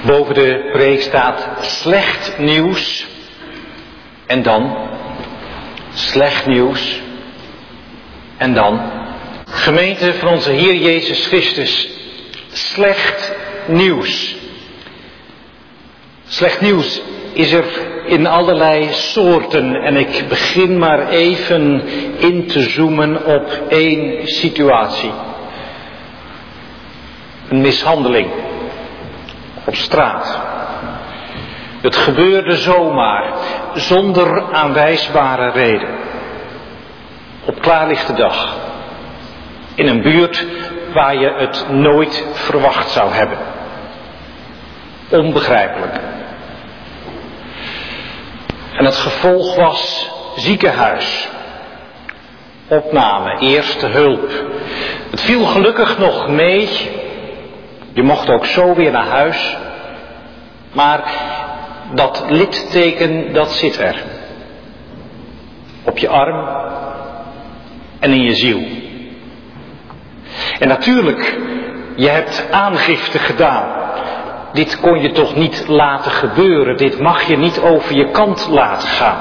Boven de preek staat slecht nieuws en dan slecht nieuws en dan gemeente van onze Heer Jezus Christus, slecht nieuws. Slecht nieuws is er in allerlei soorten en ik begin maar even in te zoomen op één situatie. Een mishandeling op straat. Het gebeurde zomaar, zonder aanwijsbare reden. Op klaarlichte dag. In een buurt waar je het nooit verwacht zou hebben. Onbegrijpelijk. En het gevolg was ziekenhuis. Opname, eerste hulp. Het viel gelukkig nog mee. Je mocht ook zo weer naar huis. Maar dat litteken, dat zit er. Op je arm en in je ziel. En natuurlijk, je hebt aangifte gedaan. Dit kon je toch niet laten gebeuren. Dit mag je niet over je kant laten gaan.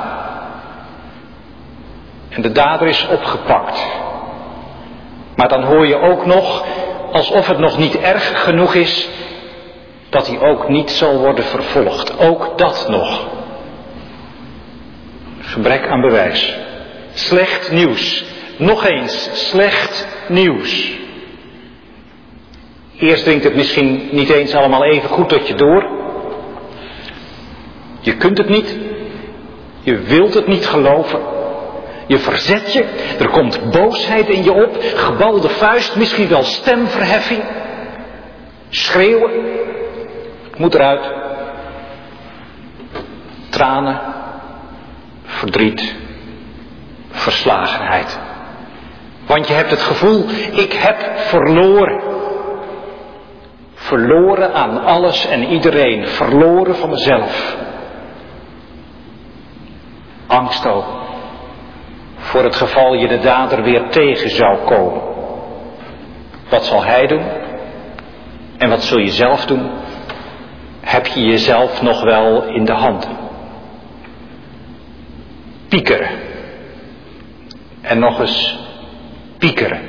En de dader is opgepakt. Maar dan hoor je ook nog, alsof het nog niet erg genoeg is, dat hij ook niet zal worden vervolgd. Ook dat nog. Gebrek aan bewijs. Slecht nieuws. Nog eens slecht nieuws. Eerst dringt het misschien niet eens allemaal even goed tot je door. Je kunt het niet. Je wilt het niet geloven. Je verzet je. Er komt boosheid in je op. Gebalde vuist. Misschien wel stemverheffing. Schreeuwen. Moet eruit. Tranen. Verdriet. Verslagenheid. Want je hebt het gevoel, ik heb verloren. Verloren aan alles en iedereen. Verloren van mezelf. Angst ook. Voor het geval je de dader weer tegen zou komen. Wat zal hij doen? En wat zul je zelf doen? Heb je jezelf nog wel in de handen? Piekeren. En nog eens piekeren.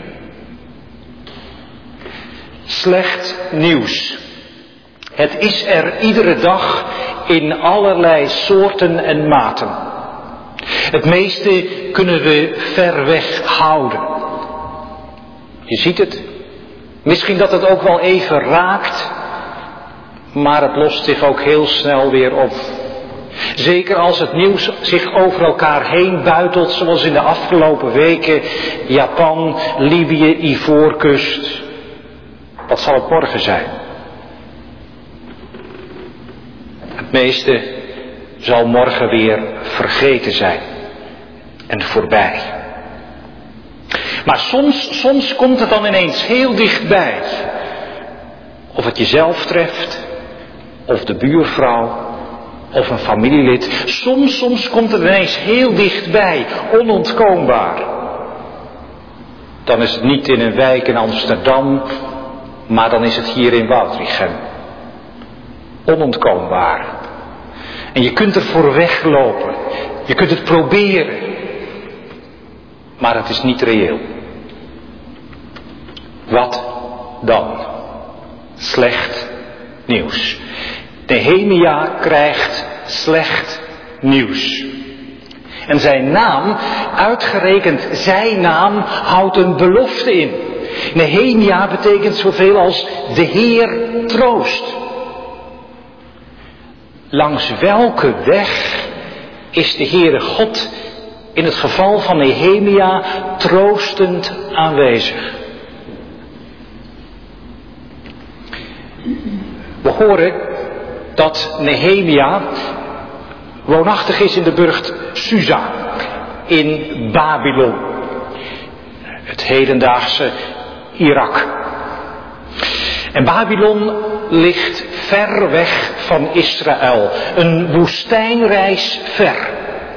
Slecht nieuws. Het is er iedere dag in allerlei soorten en maten. Het meeste kunnen we ver weg houden. Je ziet het. Misschien dat het ook wel even raakt. Maar het lost zich ook heel snel weer op. Zeker als het nieuws zich over elkaar heen buitelt, zoals in de afgelopen weken. Japan, Libië, Ivoorkust. Wat zal het morgen zijn? Het meeste zal morgen weer vergeten zijn. En voorbij. Maar soms komt het dan ineens heel dichtbij. Of het jezelf treft. Of de buurvrouw. Of een familielid. Soms komt het ineens heel dichtbij. Onontkoombaar. Dan is het niet in een wijk in Amsterdam. Maar dan is het hier in Woudrichem. Onontkoombaar. En je kunt er voor weglopen. Je kunt het proberen. Maar het is niet reëel. Wat dan? Slecht nieuws. Nehemia krijgt slecht nieuws. En zijn naam, uitgerekend zijn naam, houdt een belofte in. Nehemia betekent zoveel als de Heer troost. Langs welke weg is de Heere God in het geval van Nehemia troostend aanwezig? We horen dat Nehemia woonachtig is in de burcht Susa in Babylon, het hedendaagse Irak. En Babylon ligt ver weg van Israël, een woestijnreis ver.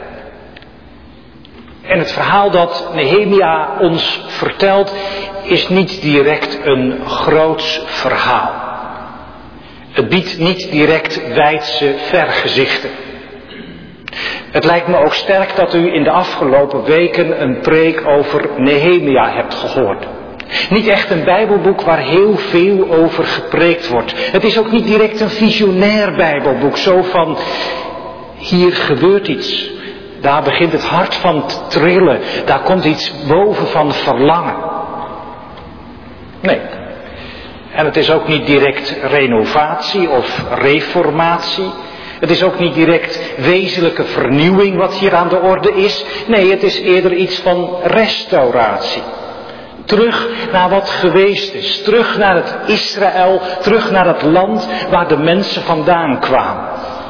En het verhaal dat Nehemia ons vertelt is niet direct een groots verhaal. Het biedt niet direct wijdse vergezichten. Het lijkt me ook sterk dat u in de afgelopen weken een preek over Nehemia hebt gehoord. Niet echt een Bijbelboek waar heel veel over gepreekt wordt. Het is ook niet direct een visionair Bijbelboek, zo van, hier gebeurt iets. Daar begint het hart van te trillen. Daar komt iets boven van verlangen. Nee. En het is ook niet direct renovatie of reformatie. Het is ook niet direct wezenlijke vernieuwing wat hier aan de orde is. Nee, het is eerder iets van restauratie. Terug naar wat geweest is. Terug naar het Israël. Terug naar het land waar de mensen vandaan kwamen.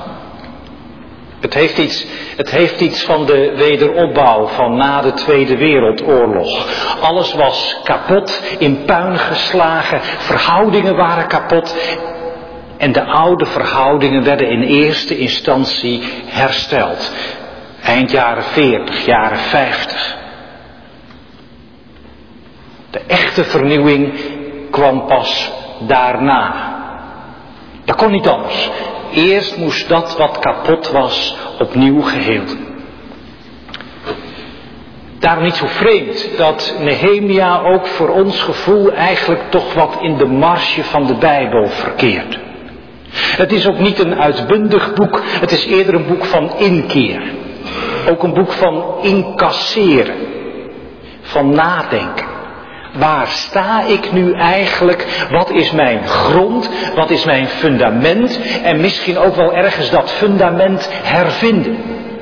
Het heeft iets van de wederopbouw van na de Tweede Wereldoorlog. Alles was kapot, in puin geslagen, verhoudingen waren kapot. En de oude verhoudingen werden in eerste instantie hersteld. Eind jaren 40, jaren 50. De echte vernieuwing kwam pas daarna. Dat kon niet anders. Eerst moest dat wat kapot was opnieuw geheeld. Daarom niet zo vreemd dat Nehemia ook voor ons gevoel eigenlijk toch wat in de marge van de Bijbel verkeert. Het is ook niet een uitbundig boek, het is eerder een boek van inkeer. Ook een boek van incasseren, van nadenken. Waar sta ik nu eigenlijk? Wat is mijn grond? Wat is mijn fundament? En misschien ook wel ergens dat fundament hervinden.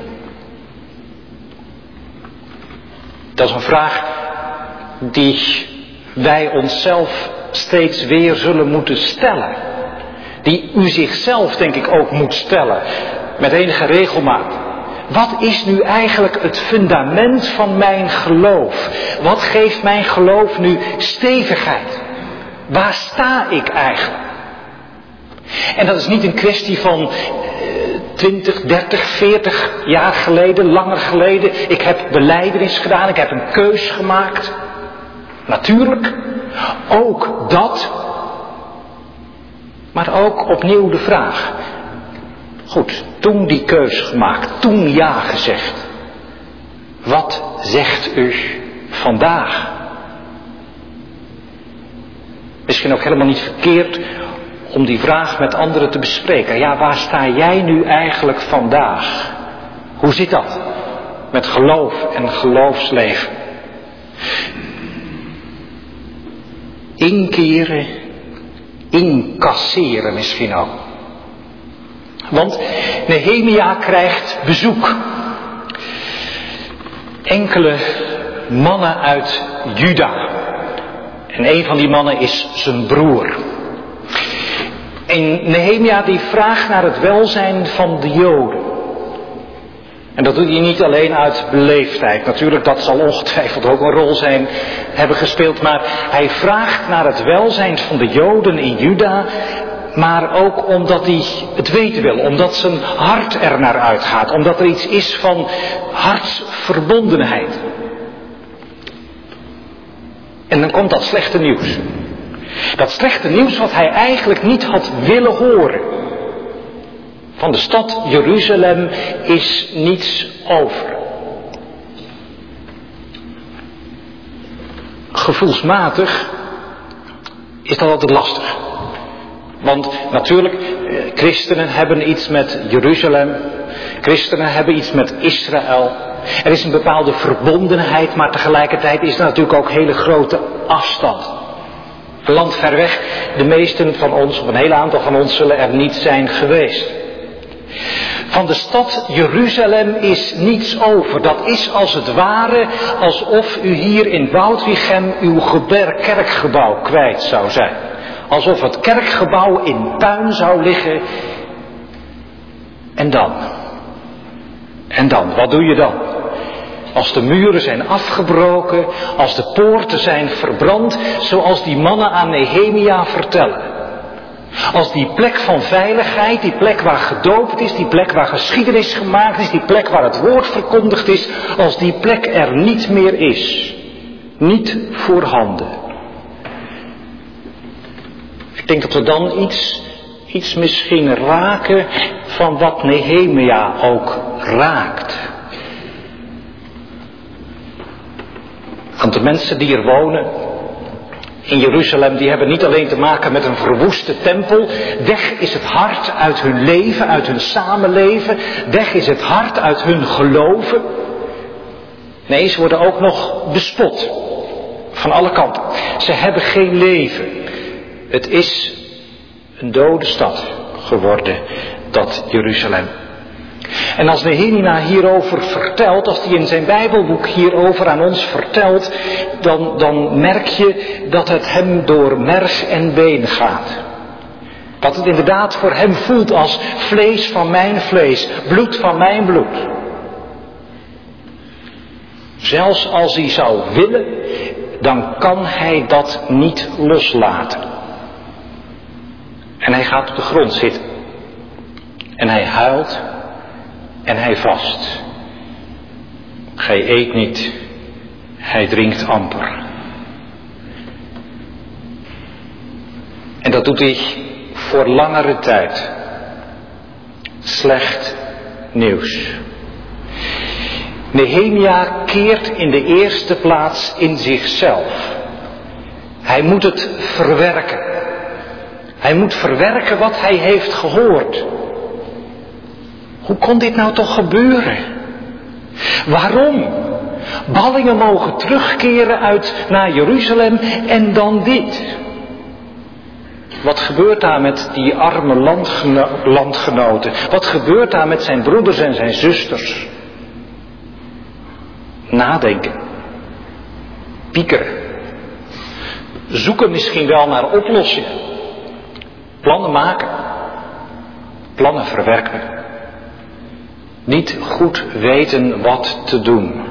Dat is een vraag die wij onszelf steeds weer zullen moeten stellen. Die u zichzelf denk ik ook moet stellen. Met enige regelmaat. Wat is nu eigenlijk het fundament van mijn geloof? Wat geeft mijn geloof nu stevigheid? Waar sta ik eigenlijk? En dat is niet een kwestie van 20, 30, 40 jaar geleden, langer geleden. Ik heb belijdenis gedaan, ik heb een keus gemaakt. Natuurlijk, ook dat. Maar ook opnieuw de vraag. Goed, toen die keus gemaakt, toen ja gezegd. Wat zegt u vandaag? Misschien ook helemaal niet verkeerd om die vraag met anderen te bespreken. Ja, waar sta jij nu eigenlijk vandaag? Hoe zit dat met geloof en geloofsleven? Inkeren, incasseren misschien ook. Want Nehemia krijgt bezoek. Enkele mannen uit Juda. En een van die mannen is zijn broer. En Nehemia die vraagt naar het welzijn van de Joden. En dat doet hij niet alleen uit beleefdheid. Natuurlijk, dat zal ongetwijfeld ook een rol hebben gespeeld. Maar hij vraagt naar het welzijn van de Joden in Juda. Maar ook omdat hij het weten wil. Omdat zijn hart er naar uitgaat. Omdat er iets is van hartsverbondenheid. En dan komt dat slechte nieuws. Dat slechte nieuws wat hij eigenlijk niet had willen horen. Van de stad Jeruzalem is niets over. Gevoelsmatig is dat altijd lastig. Want natuurlijk, christenen hebben iets met Jeruzalem. Christenen hebben iets met Israël. Er is een bepaalde verbondenheid, maar tegelijkertijd is er natuurlijk ook hele grote afstand. Een land ver weg, de meesten van ons, of een heel aantal van ons, zullen er niet zijn geweest. Van de stad Jeruzalem is niets over. Dat is als het ware alsof u hier in Woudrichem uw kerkgebouw kwijt zou zijn. Alsof het kerkgebouw in puin zou liggen. En dan? En dan? Wat doe je dan? Als de muren zijn afgebroken, als de poorten zijn verbrand, zoals die mannen aan Nehemia vertellen. Als die plek van veiligheid, die plek waar gedoopt is, die plek waar geschiedenis gemaakt is, die plek waar het woord verkondigd is, als die plek er niet meer is. Niet voorhanden. Ik denk dat we dan iets misschien raken van wat Nehemia ook raakt. Want de mensen die er wonen in Jeruzalem, die hebben niet alleen te maken met een verwoeste tempel. Weg is het hart uit hun leven, uit hun samenleven. Weg is het hart uit hun geloven. Nee, ze worden ook nog bespot. Van alle kanten. Ze hebben geen leven. Het is een dode stad geworden, dat Jeruzalem. En als Nehemia hierover vertelt, als hij in zijn Bijbelboek hierover aan ons vertelt, dan merk je dat het hem door merg en been gaat. Dat het inderdaad voor hem voelt als vlees van mijn vlees, bloed van mijn bloed. Zelfs als hij zou willen, dan kan hij dat niet loslaten. En hij gaat op de grond zitten. En hij huilt. En hij vast. Hij eet niet. Hij drinkt amper. En dat doet hij voor langere tijd. Slecht nieuws. Nehemia keert in de eerste plaats in zichzelf. Hij moet het verwerken. Hij moet verwerken wat hij heeft gehoord. Hoe kon dit nou toch gebeuren? Waarom? Ballingen mogen terugkeren naar Jeruzalem en dan dit. Wat gebeurt daar met die arme landgenoten? Wat gebeurt daar met zijn broeders en zijn zusters? Nadenken. Piekeren. Zoeken misschien wel naar oplossingen. Plannen maken. Plannen verwerken. Niet goed weten wat te doen.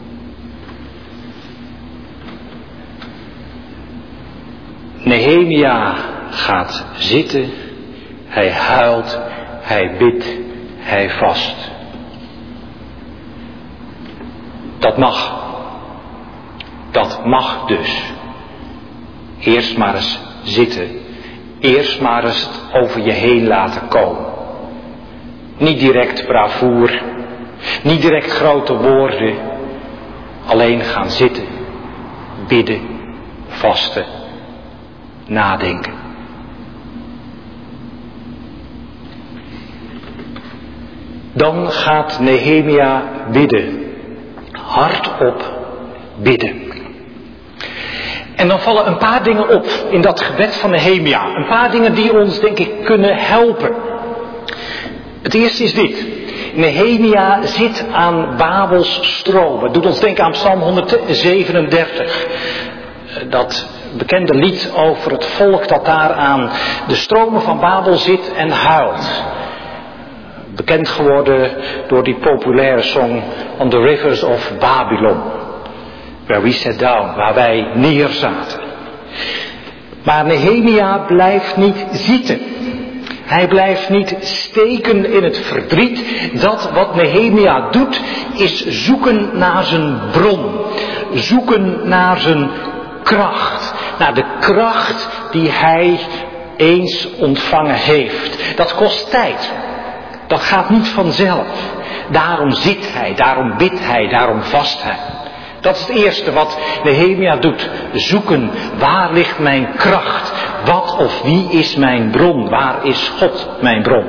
Nehemia gaat zitten. Hij huilt. Hij bidt. Hij vast. Dat mag. Dat mag dus. Eerst maar eens zitten. Eerst maar eens het over je heen laten komen. Niet direct bravoer. Niet direct grote woorden. Alleen gaan zitten. Bidden. Vasten. Nadenken. Dan gaat Nehemia bidden. Hardop bidden. En dan vallen een paar dingen op in dat gebed van Nehemia. Een paar dingen die ons, denk ik, kunnen helpen. Het eerste is dit. Nehemia zit aan Babels stroom. Het doet ons denken aan Psalm 137. Dat bekende lied over het volk dat daar aan de stromen van Babel zit en huilt. Bekend geworden door die populaire song On the Rivers of Babylon. Where we sat down, waar wij neerzaten. Maar Nehemia blijft niet zitten. Hij blijft niet steken in het verdriet. Dat wat Nehemia doet is zoeken naar zijn bron. Zoeken naar zijn kracht. Naar de kracht die hij eens ontvangen heeft. Dat kost tijd. Dat gaat niet vanzelf. Daarom zit hij, daarom bidt hij, daarom vast hij. Dat is het eerste wat Nehemia doet. Zoeken, waar ligt mijn kracht? Wat of wie is mijn bron? Waar is God mijn bron?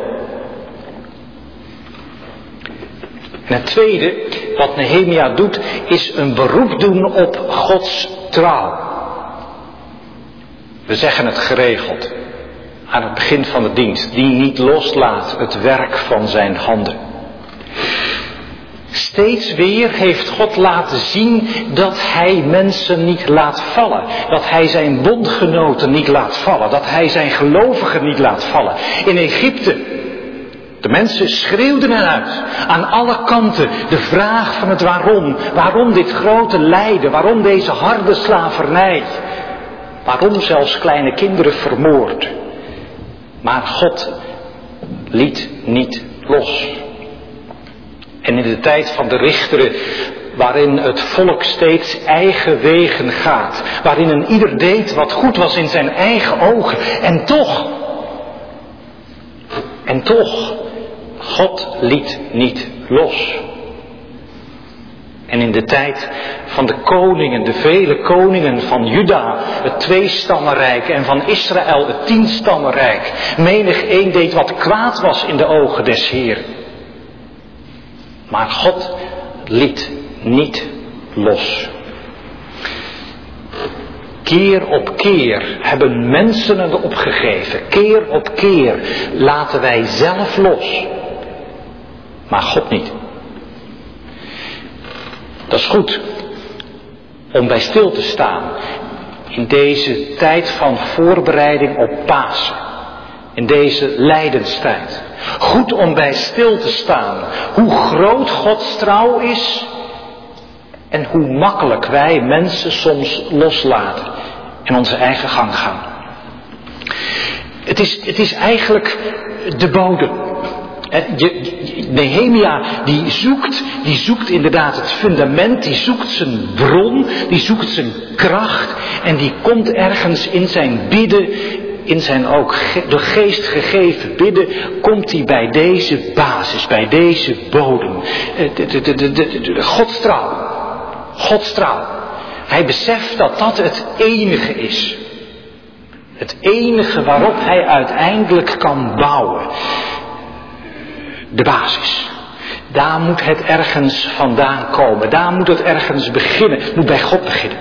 En het tweede wat Nehemia doet is een beroep doen op Gods trouw. We zeggen het geregeld aan het begin van de dienst. Die niet loslaat het werk van zijn handen. Steeds weer heeft God laten zien dat hij mensen niet laat vallen. Dat hij zijn bondgenoten niet laat vallen. Dat hij zijn gelovigen niet laat vallen. In Egypte, de mensen schreeuwden eruit. Aan alle kanten de vraag van het waarom. Waarom dit grote lijden? Waarom deze harde slavernij? Waarom zelfs kleine kinderen vermoord? Maar God liet niet los. En in de tijd van de richteren, waarin het volk steeds eigen wegen gaat. Waarin een ieder deed wat goed was in zijn eigen ogen. En toch, En toch, God liet niet los. En in de tijd van de koningen, de vele koningen van Juda, het 2-stammenrijk, en van Israël, het 10-stammenrijk, menig een deed wat kwaad was in de ogen des Heeren. Maar God liet niet los. Keer op keer hebben mensen het opgegeven. Keer op keer laten wij zelf los. Maar God niet. Dat is goed om bij stil te staan in deze tijd van voorbereiding op Pasen. In deze lijdenstijd. Goed om bij stil te staan hoe groot Gods trouw is en hoe makkelijk wij mensen soms loslaten en onze eigen gang gaan. Het is eigenlijk de bodem. Nehemia die zoekt inderdaad het fundament, die zoekt zijn bron, die zoekt zijn kracht en die komt ergens in zijn bidden, in zijn ook door geest gegeven bidden, komt hij bij deze basis, bij deze bodem. Gods trouw. Hij beseft dat dat het enige is. Het enige waarop hij uiteindelijk kan bouwen. De basis. Daar moet het ergens vandaan komen. Daar moet het ergens beginnen. Het moet bij God beginnen.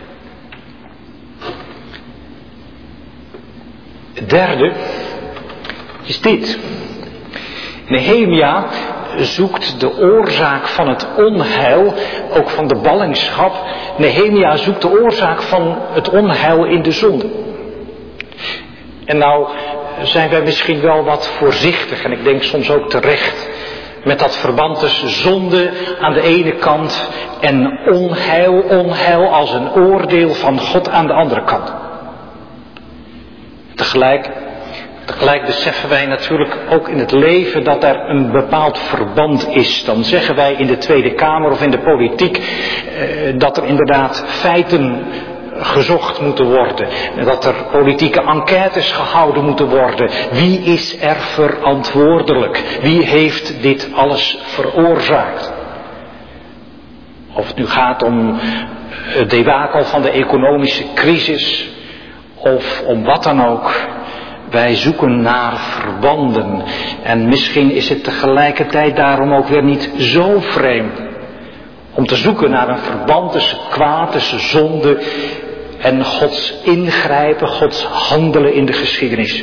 Het derde is dit. Nehemia zoekt de oorzaak van het onheil, ook van de ballingschap. Nehemia zoekt de oorzaak van het onheil in de zonde. En nou zijn wij misschien wel wat voorzichtig, en ik denk soms ook terecht, met dat verband tussen zonde aan de ene kant en onheil als een oordeel van God aan de andere kant. Tegelijk beseffen wij natuurlijk ook in het leven dat er een bepaald verband is. Dan zeggen wij in de Tweede Kamer of in de politiek dat er inderdaad feiten gezocht moeten worden. Dat er politieke enquêtes gehouden moeten worden. Wie is er verantwoordelijk? Wie heeft dit alles veroorzaakt? Of het nu gaat om het debakel van de economische crisis of om wat dan ook. Wij zoeken naar verbanden. En misschien is het tegelijkertijd daarom ook weer niet zo vreemd om te zoeken naar een verband tussen kwaad, tussen zonde en Gods ingrijpen, Gods handelen in de geschiedenis.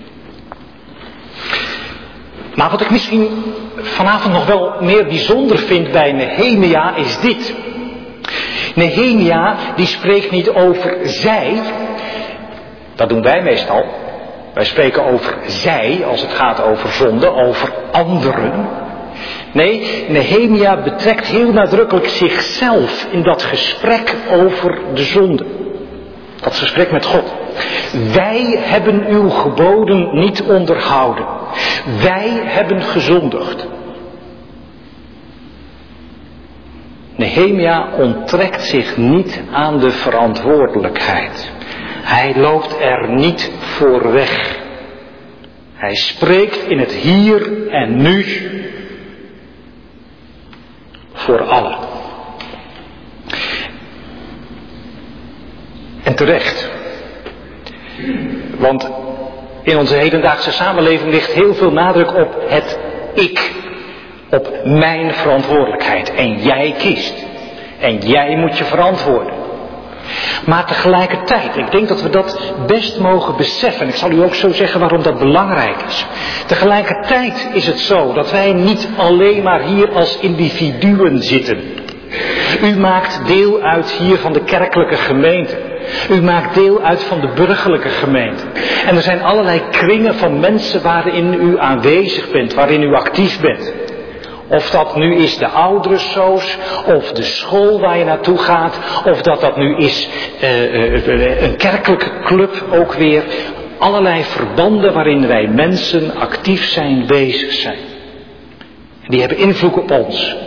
Maar wat ik misschien vanavond nog wel meer bijzonder vind bij Nehemia is dit. Nehemia die spreekt niet over zij. Dat doen wij meestal. Wij spreken over zij als het gaat over zonde, over anderen. Nee, Nehemia betrekt heel nadrukkelijk zichzelf in dat gesprek over de zonde. Dat gesprek met God. Wij hebben uw geboden niet onderhouden. Wij hebben gezondigd. Nehemia onttrekt zich niet aan de verantwoordelijkheid. Hij loopt er niet voor weg. Hij spreekt in het hier en nu voor allen. En terecht. Want in onze hedendaagse samenleving ligt heel veel nadruk op het ik. Op mijn verantwoordelijkheid. En jij kiest. En jij moet je verantwoorden. Maar tegelijkertijd, ik denk dat we dat best mogen beseffen. Ik zal u ook zo zeggen waarom dat belangrijk is. Tegelijkertijd is het zo dat wij niet alleen maar hier als individuen zitten. U maakt deel uit hier van de kerkelijke gemeente. U maakt deel uit van de burgerlijke gemeente. En er zijn allerlei kringen van mensen waarin u aanwezig bent, waarin u actief bent. Of dat nu is de ouderensoos, of de school waar je naartoe gaat, of dat nu is een kerkelijke club ook weer. Allerlei verbanden waarin wij mensen actief zijn, bezig zijn. Die hebben invloed op ons.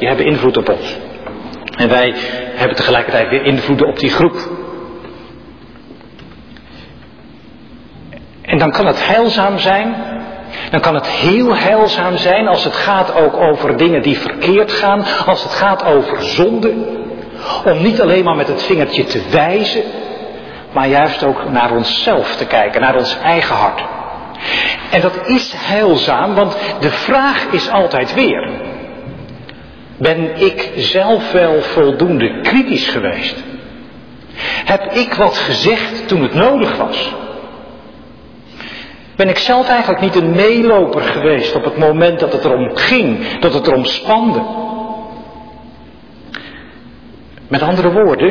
En wij hebben tegelijkertijd weer invloed op die groep. En dan kan het heilzaam zijn Dan kan het heel heilzaam zijn als het gaat ook over dingen die verkeerd gaan, als het gaat over zonde. Om niet alleen maar met het vingertje te wijzen, maar juist ook naar onszelf te kijken, naar ons eigen hart. En dat is heilzaam, want de vraag is altijd weer: ben ik zelf wel voldoende kritisch geweest? Heb ik wat gezegd toen het nodig was? Ben ik zelf eigenlijk niet een meeloper geweest op het moment dat het erom ging, dat het erom spande? Met andere woorden,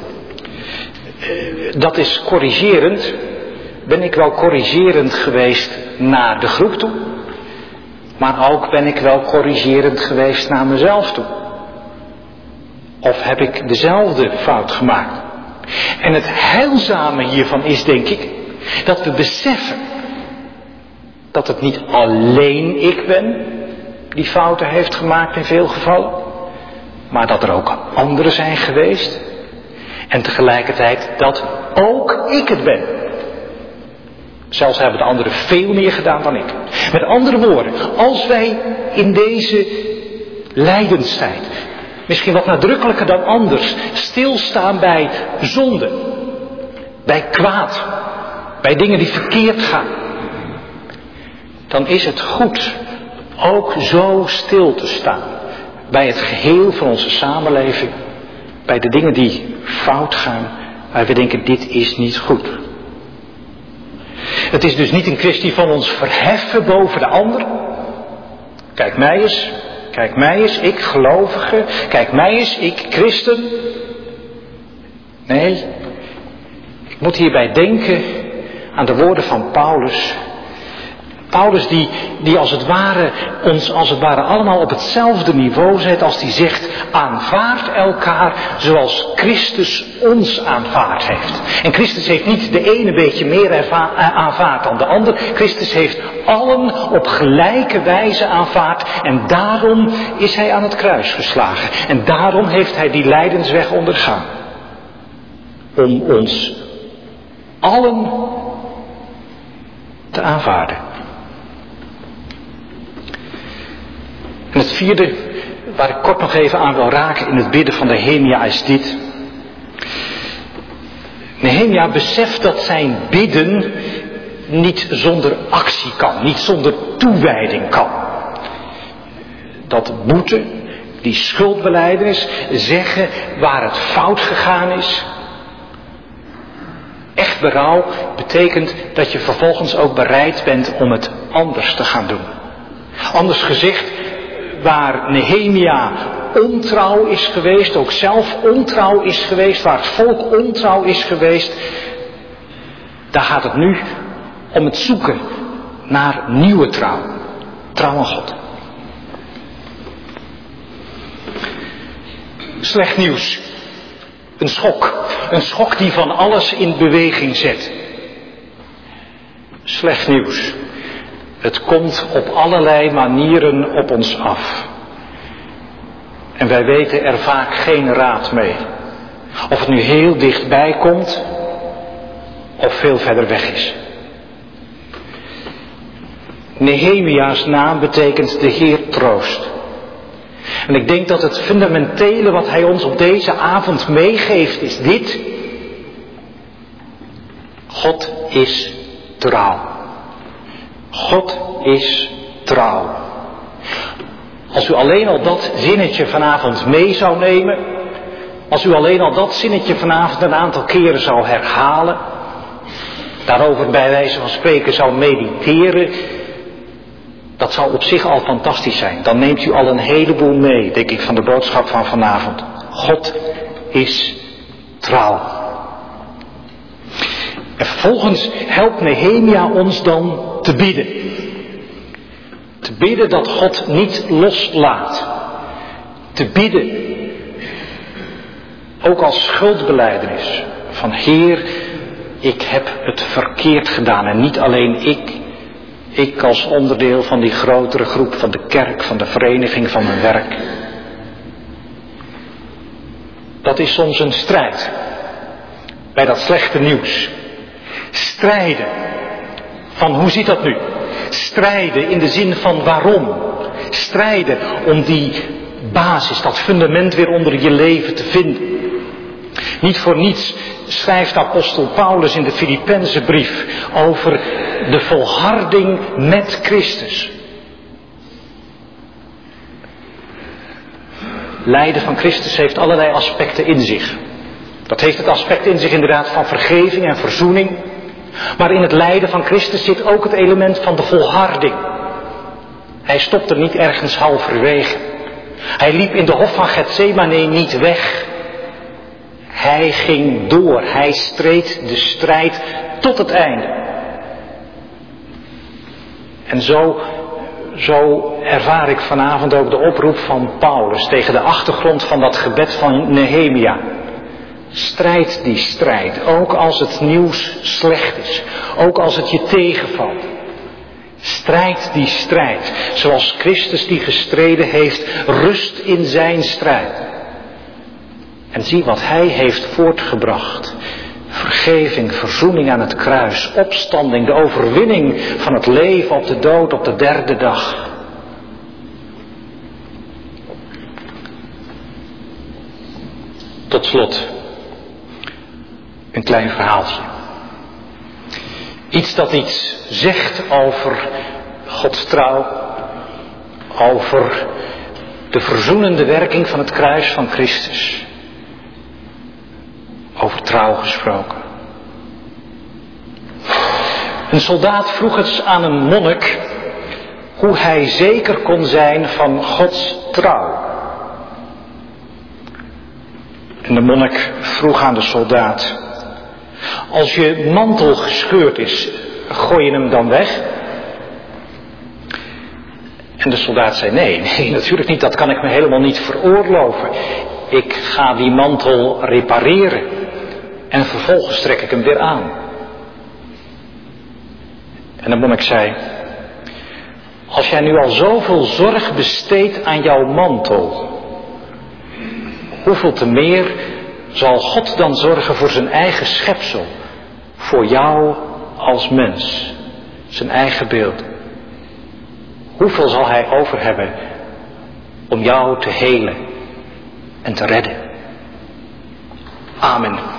dat is corrigerend. Ben ik wel corrigerend geweest naar de groep toe? Maar ook ben ik wel corrigerend geweest naar mezelf toe? Of heb ik dezelfde fout gemaakt? En het heilzame hiervan is, denk ik, dat we beseffen dat het niet alleen ik ben die fouten heeft gemaakt in veel gevallen, maar dat er ook anderen zijn geweest. En tegelijkertijd dat ook ik het ben. Zelfs hebben de anderen veel meer gedaan dan ik. Met andere woorden, als wij in deze lijdenstijd, misschien wat nadrukkelijker dan anders, stilstaan bij zonde, bij kwaad, bij dingen die verkeerd gaan, dan is het goed ook zo stil te staan bij het geheel van onze samenleving, bij de dingen die fout gaan, waar we denken dit is niet goed. Het is dus niet een kwestie van ons verheffen boven de ander. Kijk mij eens, ik gelovige, kijk mij eens, ik christen. Nee, ik moet hierbij denken aan de woorden van Paulus. Paulus die als het ware ons als het ware allemaal op hetzelfde niveau zet als die zegt: aanvaard elkaar zoals Christus ons aanvaard heeft. En Christus heeft niet de ene beetje meer aanvaard dan de ander. Christus heeft allen op gelijke wijze aanvaard en daarom is hij aan het kruis geslagen. En daarom heeft hij die lijdensweg ondergaan. Om ons allen te aanvaarden. En het vierde, waar ik kort nog even aan wil raken in het bidden van Nehemia, is dit. Nehemia beseft dat zijn bidden niet zonder actie kan, niet zonder toewijding kan. Dat boete, die schuldbelijdenis, zeggen waar het fout gegaan is. Echt berouw betekent dat je vervolgens ook bereid bent om het anders te gaan doen. Anders gezegd, waar Nehemia ontrouw is geweest, ook zelf ontrouw is geweest, waar het volk ontrouw is geweest, daar gaat het nu om het zoeken naar nieuwe trouw. Trouw aan God. Slecht nieuws. Een schok. Een schok die van alles in beweging zet. Slecht nieuws. Het komt op allerlei manieren op ons af. En wij weten er vaak geen raad mee. Of het nu heel dichtbij komt, of veel verder weg is. Nehemia's naam betekent de Heer troost. En ik denk dat het fundamentele wat hij ons op deze avond meegeeft is dit. God is trouw. God is trouw. Als u alleen al dat zinnetje vanavond mee zou nemen, als u alleen al dat zinnetje vanavond een aantal keren zou herhalen, daarover bij wijze van spreken zou mediteren, dat zou op zich al fantastisch zijn. Dan neemt u al een heleboel mee, denk ik, van de boodschap van vanavond. God is trouw. En vervolgens helpt Nehemia ons dan te bidden. Te bidden dat God niet loslaat. Te bidden, ook als schuldbelijdenis, van Heer, ik heb het verkeerd gedaan. En niet alleen ik als onderdeel van die grotere groep, van de kerk, van de vereniging, van mijn werk. Dat is soms een strijd. Bij dat slechte nieuws. Strijden. Van hoe zit dat nu? Strijden in de zin van waarom. Strijden om die basis, dat fundament weer onder je leven te vinden. Niet voor niets schrijft apostel Paulus in de Filippenzenbrief over de volharding met Christus. Lijden van Christus heeft allerlei aspecten in zich. Dat heeft het aspect in zich inderdaad van vergeving en verzoening. Maar in het lijden van Christus zit ook het element van de volharding. Hij stopte niet ergens halverwege. Hij liep in de hof van Getsemane niet weg. Hij ging door. Hij streed de strijd tot het einde. En zo ervaar ik vanavond ook de oproep van Paulus tegen de achtergrond van dat gebed van Nehemia. Strijd die strijd, ook als het nieuws slecht is, ook als het je tegenvalt. Strijd die strijd, zoals Christus die gestreden heeft, rust in zijn strijd. En zie wat hij heeft voortgebracht. Vergeving, verzoening aan het kruis, opstanding, de overwinning van het leven op de dood op de derde dag. Tot slot, een klein verhaaltje. Iets dat iets zegt over Gods trouw, over de verzoenende werking van het kruis van Christus. Over trouw gesproken. Een soldaat vroeg eens aan een monnik hoe hij zeker kon zijn van Gods trouw. En de monnik vroeg aan de soldaat: als je mantel gescheurd is, gooi je hem dan weg? En de soldaat zei: nee, natuurlijk niet, dat kan ik me helemaal niet veroorloven. Ik ga die mantel repareren en vervolgens trek ik hem weer aan. En de monnik zei: als jij nu al zoveel zorg besteedt aan jouw mantel, hoeveel te meer zal God dan zorgen voor zijn eigen schepsel, voor jou als mens, zijn eigen beeld. Hoeveel zal hij over hebben om jou te helen en te redden? Amen.